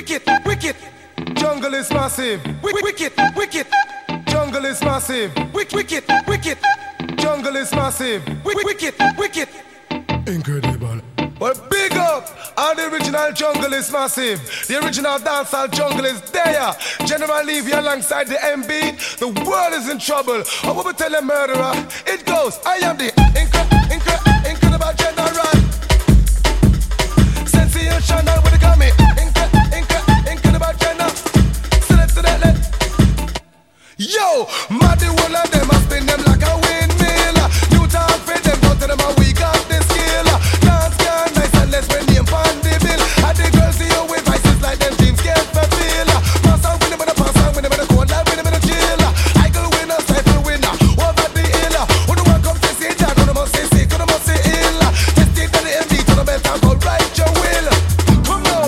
wicked, wicked. Jungle is massive. Wicked, wicked. Jungle is massive. Wicked, wicked. Jungle is massive. Wicked, wicked. Incredible. Well, big up! All the original jungle is massive. The original dancehall jungle is there. General Levy alongside the MB. The world is in trouble. Oh, what we tell a murderer? It goes, I am the incredible general. Sensational with the coming. Incredible general. Select. Yo, mad the whole of them. I spin them like a windmill. You talk for them, go to them and we got the skill. Dance can nice and let's win the on the bill. And the girls see you with vices like them dreams get fulfilled. Pass on with them in the pass on with them in the cold life with them in the chill. I go winner, cycle winner, over the hill. Who the one come to see that? Who the must say sick, who the must say ill. Just take to the MD to the best and go right your will. Come now.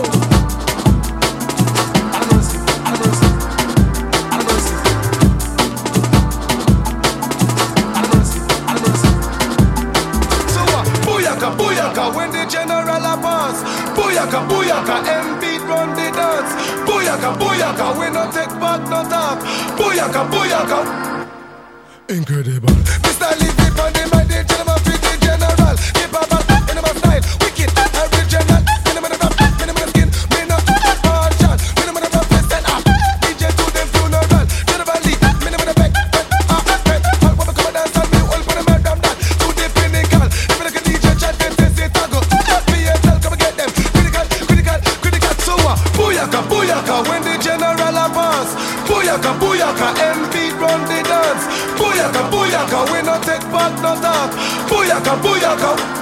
Booyaka, when the general a pass. Booyaka, booyaka, M-beat run the dance. Booyaka, booyaka, we no take back, no talk. Booyaka, booyaka. Incredible. Mr. Levy on the mic, the gentleman fit the general. Keep a back, in my style, wicked, original. Minimum of rap, minimum of skin, minimum of partial. Minimum of rap, listen up. DJ to them funeral. General Lee, minimum of back, all what we come and dance and we all put them out down that. To the pinnacle, if you look at DJ chat, then they say tago. FPSL, come and get them. Critical, so booyaka, booyaka, when the general a pass. Booyaka, booyaka, M-beat run the dance. Booyaka, booyaka, we no take back, no talk. Booyaka, booyaka.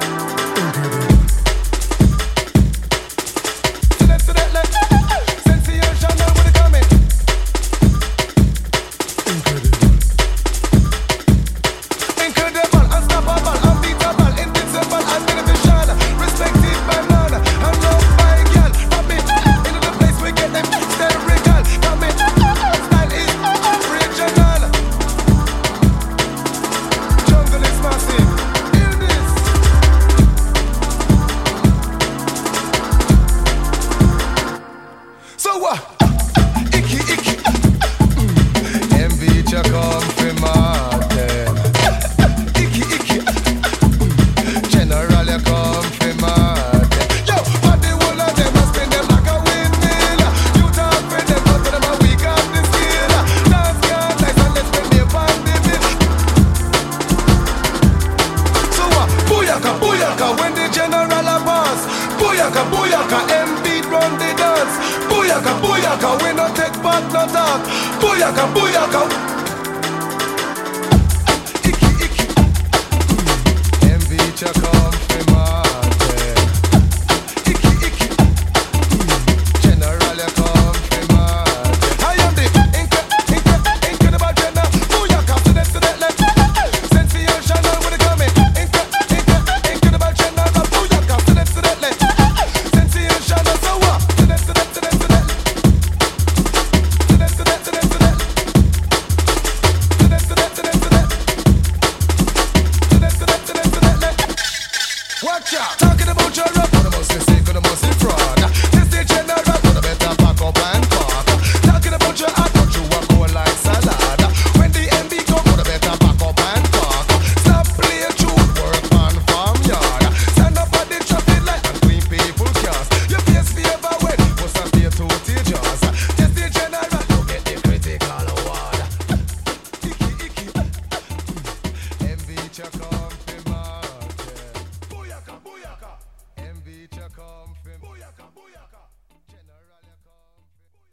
Sensational with the coming. Incredible, unstoppable, unbeatable, invincible, and beneficial. Respected by none, and loved by a girl. From it, into the place we get them hysterical. Come in, style is original. Jungle is massive. Hear this. So what? Icky, icky. Envy you come from Martin. Icky, icky. General you come from Martin. Yo, but the whole of them must spin them like a windmill. You talk for them, go to them and we got the skill. Dance can nice and let's spin them on the bill. So what? Booyaka, booyaka, when the general a pass. Booyaka, booyaka, M-beat run the dance. Booyaka, booyaka, we no take back, no talk. Booyaka, booyaka. Icky, icky. M-beat you come from Martin. Icky, icky. General you come from Martin. I am the incredible general. Booyaka, to the left. Sensational with the coming. Incredible general. Booyaka, to the left. Sensational, so what? To the watch out. Talking about your rap, what the most is sick, what the most is fraud. This the general, what the better pack up and talk. Talking about your heart, but you walk cold like salad. When the MB come, what the better pack up and talk. Stop playing truth, work on farmyard. Stand up at the traffic light and clean people cars. Your face favor when, must have stay to teachers. This the general, you get the critical award. Icky, icky. MB check out.